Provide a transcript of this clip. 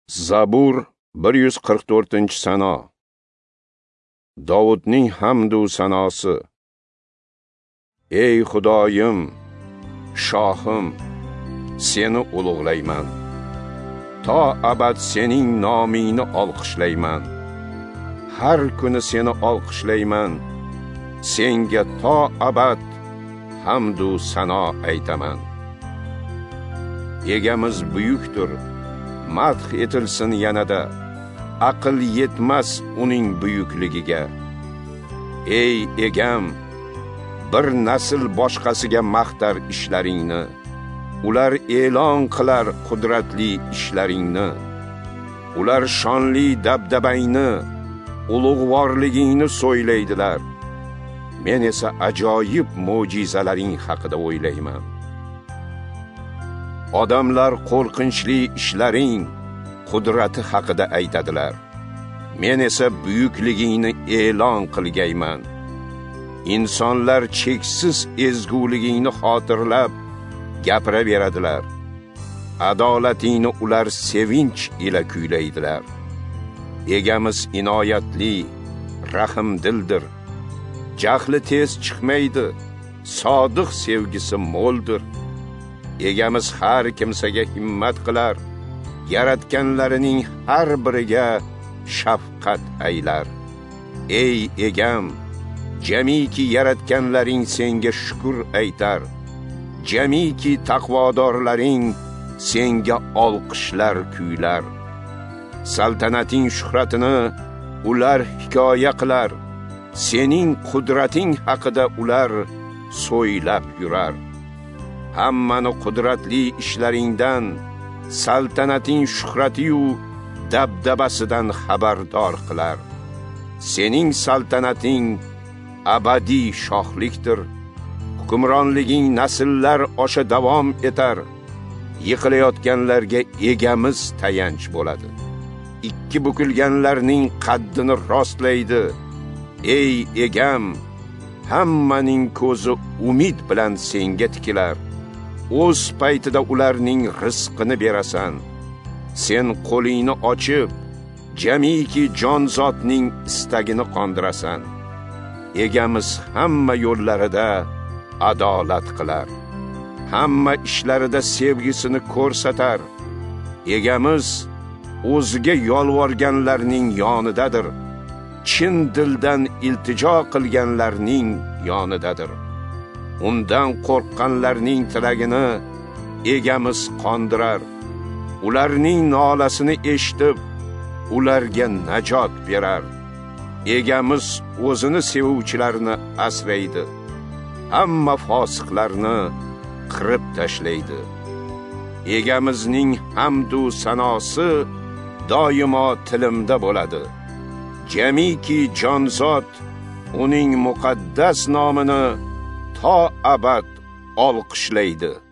Zabur 144-sano. Davudning hamdu sanosi. Ey Xudoyim, shohim, seni ulug'layman. To abad sening nomingni olqishlayman. Har kuni seni olqishlayman. Senga to abad hamdu sano aytaman. Egamiz buyukdir, madh etilsin yanada, aql yetmas uning buyukligiga. Ey egam, bir nasl boshqasiga maqtar ishlaringni, ular e'lon qilar qudratli ishlaringni. Ular shonli dabdabangni, ulug'vorligingni so'ylaydilar. Men esa ajoyib mo'jizalaring haqida o'ylayman. Odamlar qo'rqinchli ishlaring, qudrati haqida aytadilar. Men esa buyukligingni e'lon qilgayman. Insonlar cheksiz ezguligingni xotirlab gapiraveradilar. Adolatingni ular sevinch ila kuylaydilar. Egamiz inoyatli, rahmdildir. Jahli tez chiqmaydi, sodiq sevgisi mo'ldir. Egamiz har kimsaga himmat qilar, yaratganlarining har biriga shafqat aylar. Ey egam, jamiki yaratganlaring senga shukr aytar. Jamiki taqvodorlaring senga olqishlar kuylar. Saltanating shuhratini ular hikoya qilar. Sening qudrating haqida ular so'ylab yurar. Hammani qudratli ishlaringdan, saltanating shuhrati-yu dabdabasidan xabardor qilar. Sening saltanating abadiy shohlikdir. Hukmronliging nasllar osha davom etar. Yiqilayotganlarga egamiz tayanch bo'ladi. Ikki bukilganlarning qaddini rostlaydi. Ey egam, hammaning ko'zi umid bilan senga tikilar. O'z paytida ularning rizqini berasan. Sen qo'lingni ochib, jamiki jonzotning istagini qondirasan. Egamiz hamma yo'llarida adolat qilar. Hamma ishlarida sevgisini ko'rsatar. Egamiz o'ziga yolvorganlarning yonidadir. Chin dildan iltijo qilganlarning yonidadir. Undan qo'rqqanlarning tilagini egamiz qondirar. Ularning nolasini eshitib, ularga najot berar. Egamiz o'zini sevuvchilarni asraydi. Hamma fosiqlarni qirib tashlaydi. Egamizning hamdu sanosi doimo tilimda bo'ladi. Jamiki jonzot uning muqaddas nomini to abad olqishlaydi.